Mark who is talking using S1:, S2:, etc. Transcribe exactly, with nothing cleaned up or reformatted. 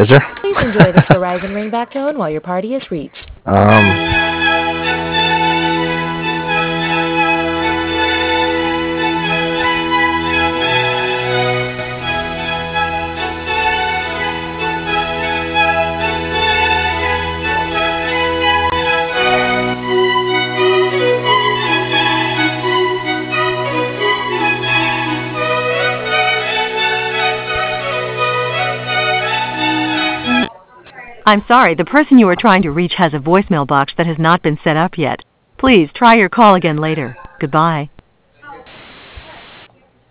S1: Is there?
S2: Please enjoy this Verizon ringback tone while your party is reached.
S1: Um.
S3: I'm sorry, the person you are trying to reach has a voicemail box that has not been set up yet. Please try your call again later. Goodbye.